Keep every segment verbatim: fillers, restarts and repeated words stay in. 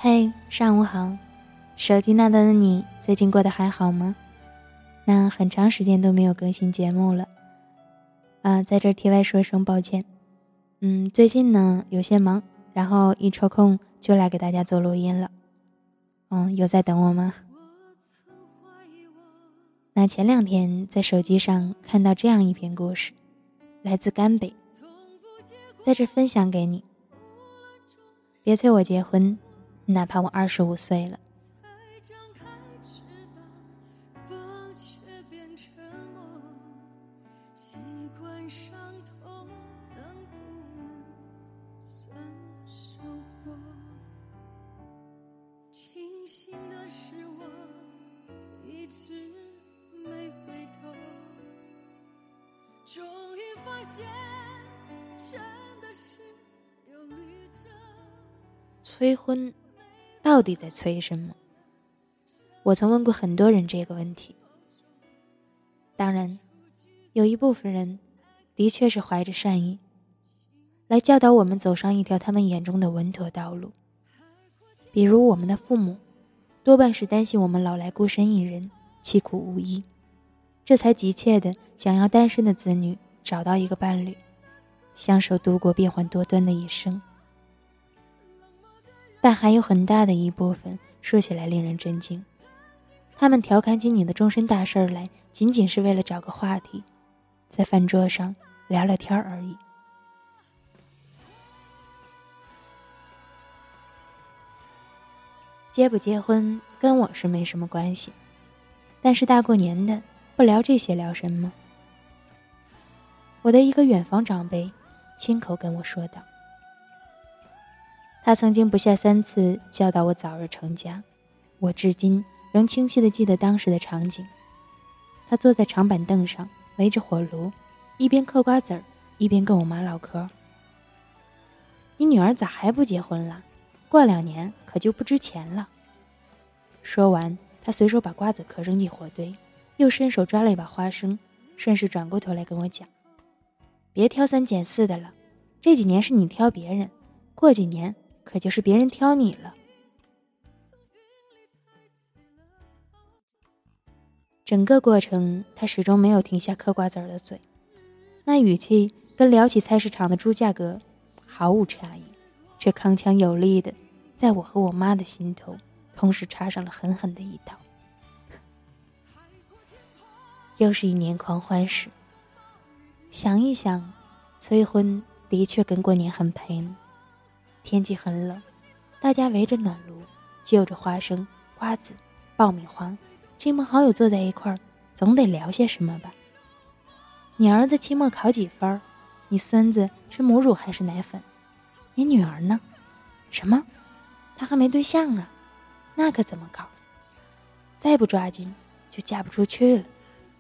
嘿，上午好，手机那端的你最近过得还好吗？那很长时间都没有更新节目了啊、呃，在这题外说声抱歉。嗯，最近呢有些忙，然后一抽空就来给大家做录音了。嗯，有在等我吗？那前两天在手机上看到这样一篇故事，来自甘北，在这分享给你。别催我结婚，哪怕我二十五岁了。终于发现真的是有旅程。催婚到底在催什么？我曾问过很多人这个问题。当然有一部分人的确是怀着善意来教导我们走上一条他们眼中的稳妥道路，比如我们的父母多半是担心我们老来孤身一人，凄苦无依，这才急切的想要单身的子女找到一个伴侣，相守度过变幻多端的一生。但还有很大的一部分说起来令人震惊，他们调侃起你的终身大事来，仅仅是为了找个话题，在饭桌上聊聊天而已。结不结婚跟我是没什么关系，但是大过年的不聊这些聊什么？我的一个远房长辈亲口跟我说道，他曾经不下三次教导我早日成家，我至今仍清晰地记得当时的场景。他坐在长板凳上围着火炉，一边嗑瓜子儿一边跟我妈唠嗑。你女儿咋还不结婚了？过两年可就不值钱了。说完，他随手把瓜子壳扔进火堆，又伸手抓了一把花生，顺势转过头来跟我讲，别挑三拣四的了，这几年是你挑别人，过几年可就是别人挑你了。整个过程他始终没有停下嗑瓜子儿的嘴，那语气跟聊起菜市场的猪价格毫无差异，却铿锵有力的在我和我妈的心头同时插上了狠狠的一刀。又是一年狂欢时，想一想，催婚的确跟过年很配呢。天气很冷，大家围着暖炉，就着花生、瓜子、爆米花，亲朋好友坐在一块儿，总得聊些什么吧。你儿子期末考几分？你孙子是母乳还是奶粉？你女儿呢？什么？她还没对象啊？那可怎么搞？再不抓紧就嫁不出去了。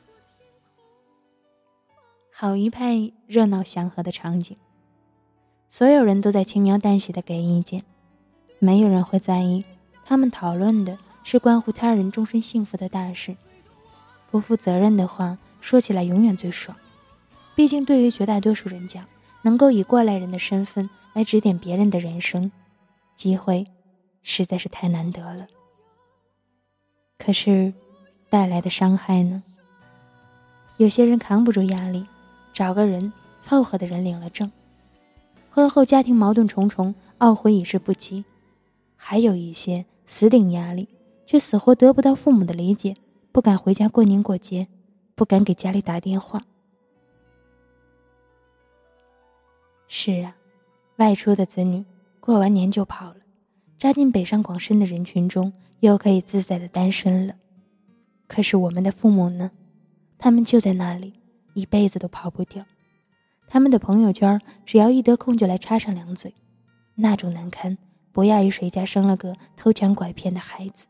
好一派热闹祥和的场景，所有人都在轻描淡写地给意见，没有人会在意他们讨论的是关乎他人终身幸福的大事。不负责任的话说起来永远最爽，毕竟对于绝大多数人讲，能够以过来人的身份来指点别人的人生，机会实在是太难得了。可是带来的伤害呢？有些人扛不住压力，找个人凑合的人领了证，婚后家庭矛盾重重，懊悔已是不及。还有一些死顶压力，却死活得不到父母的理解，不敢回家过年过节，不敢给家里打电话。是啊，外出的子女过完年就跑了，扎进北上广深的人群中，又可以自在的单身了。可是我们的父母呢？他们就在那里，一辈子都跑不掉。他们的朋友圈只要一得空就来插上两嘴，那种难堪不亚于谁家生了个偷抢拐骗的孩子。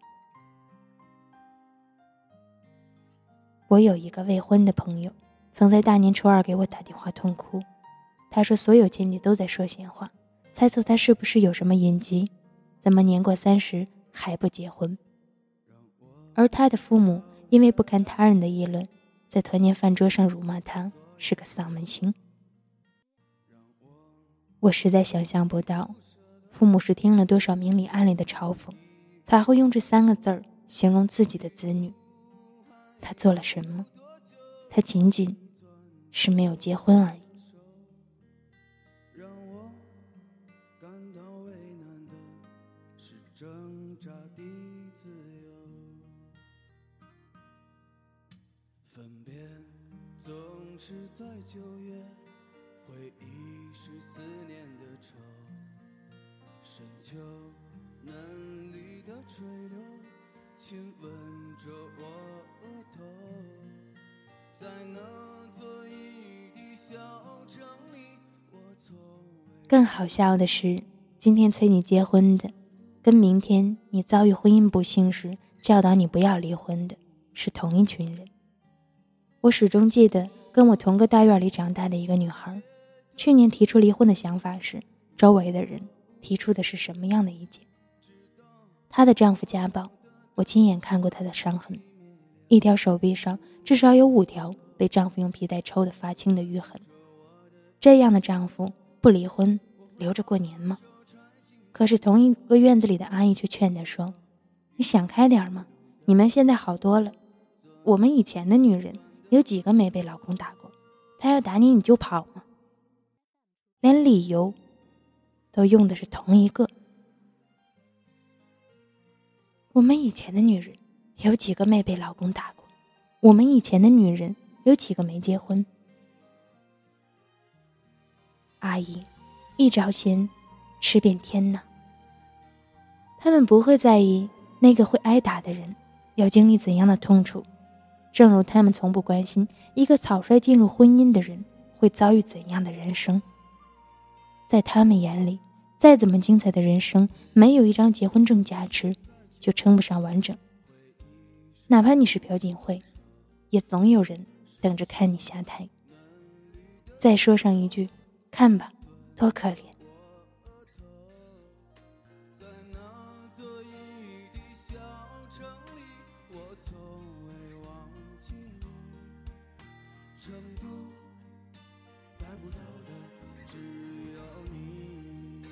我有一个未婚的朋友，曾在大年初二给我打电话痛哭。他说所有亲戚都在说闲话，猜测他是不是有什么隐疾，怎么年过三十还不结婚。而他的父母因为不堪他人的议论，在团年饭桌上辱骂他是个丧门星。我实在想象不到父母是听了多少明里暗里的嘲讽，才会用这三个字儿形容自己的子女。他做了什么？他仅仅是没有结婚而已。 让我感到为难的是挣扎的自由，分别总是在九月，回忆是思念的愁，深秋嫩绿的垂柳亲吻着我额头，在那座异地小城里，我从未更好笑的是，今天催你结婚的，跟明天你遭遇婚姻不幸时教导你不要离婚的是同一群人。我始终记得跟我同个大院里长大的一个女孩，去年提出离婚的想法时，周围的人提出的是什么样的意见？她的丈夫家暴，我亲眼看过她的伤痕，一条手臂上至少有五条被丈夫用皮带抽得发青的淤痕。这样的丈夫不离婚，留着过年吗？可是同一个院子里的阿姨却劝她说，你想开点吗？你们现在好多了，我们以前的女人有几个没被老公打过？他要打你你就跑吗？连理由都用的是同一个。我们以前的女人有几个没被老公打过？我们以前的女人有几个没结婚？阿姨一招鲜吃遍天哪。他们不会在意那个会挨打的人要经历怎样的痛楚，正如他们从不关心一个草率进入婚姻的人会遭遇怎样的人生。在他们眼里，再怎么精彩的人生，没有一张结婚证加持就称不上完整。哪怕你是朴槿惠，也总有人等着看你下台。再说上一句，看吧，多可怜。 在那座异地小城里，我从未忘记你。成都带不走的只有你，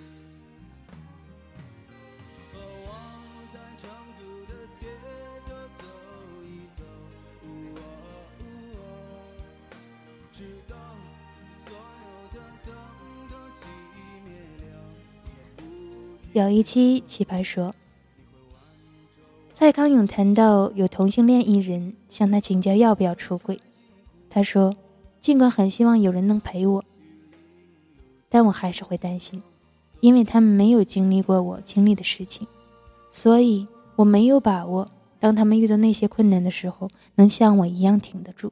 和我在成都的街头走一走，哦哦哦，直到所有的灯都熄灭了，也不有一期奇葩说，蔡康永谈到有同性恋艺人向他请教要不要出轨，他说尽管很希望有人能陪我，但我还是会担心，因为他们没有经历过我经历的事情，所以我没有把握当他们遇到那些困难的时候能像我一样挺得住。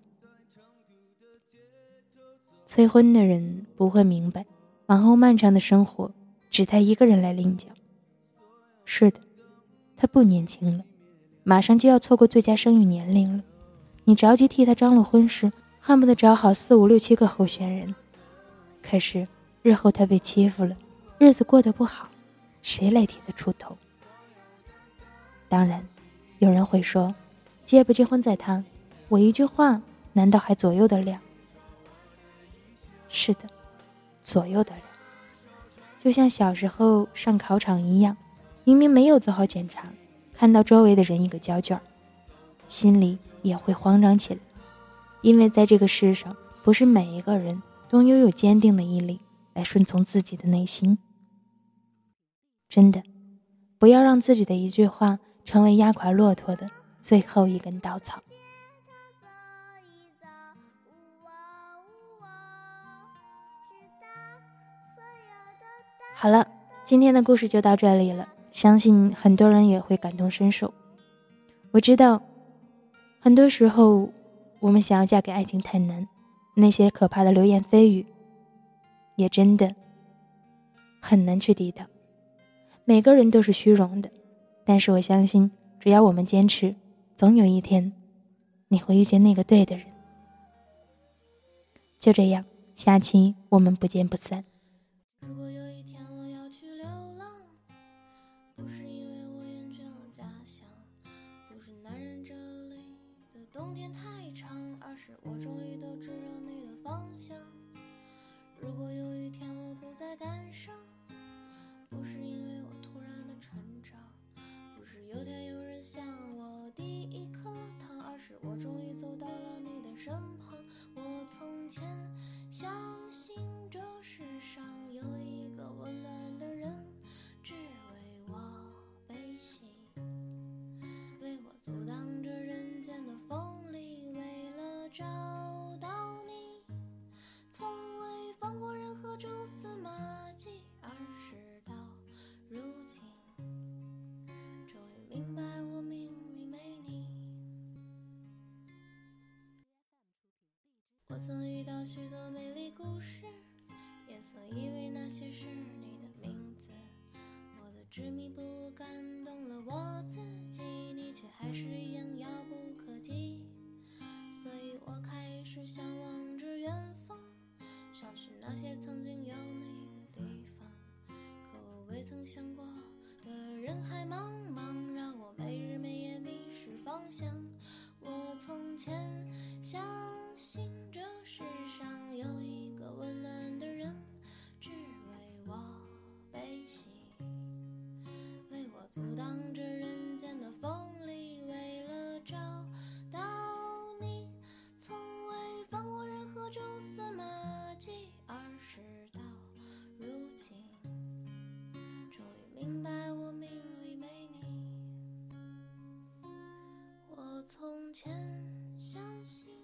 催婚的人不会明白，往后漫长的生活只他一个人来领奖。是的，他不年轻了，马上就要错过最佳生育年龄了。你着急替他张罗婚事，恨不得找好四五六七个候选人。可是日后他被欺负了，日子过得不好，谁来替他出头？当然有人会说，结不结婚在他，我一句话难道还左右得了？是的，左右的人，就像小时候上考场一样，明明没有做好检查，看到周围的人一个交卷，心里也会慌张起来。因为在这个世上，不是每一个人都拥有坚定的毅力来顺从自己的内心。真的，不要让自己的一句话成为压垮骆驼的最后一根稻草。好了，今天的故事就到这里了，相信很多人也会感同身受。我知道很多时候我们想要嫁给爱情太难，那些可怕的流言蜚语也真的很难去抵挡。每个人都是虚荣的，但是我相信只要我们坚持，总有一天你会遇见那个对的人。就这样，下期我们不见不散。 如果有一天我要去流浪，不是因为我厌倦了家乡，不是男人这里的冬天太长，而是我终于都知道你的方向。如果有一天我不再感伤，不是因为执迷不悟感动了我自己，你却还是一样遥不可及。所以我开始向往着远方，想去那些曾经有你的地方。可我未曾想过的人海茫茫，让我没日没夜迷失方向。我从前相信这世上有一个温暖的人，只为我悲喜，为我阻挡着人间的锋利，为了找到你，从未放过任何蛛丝马迹。而事到如今，终于明白我命里没你。我从前相信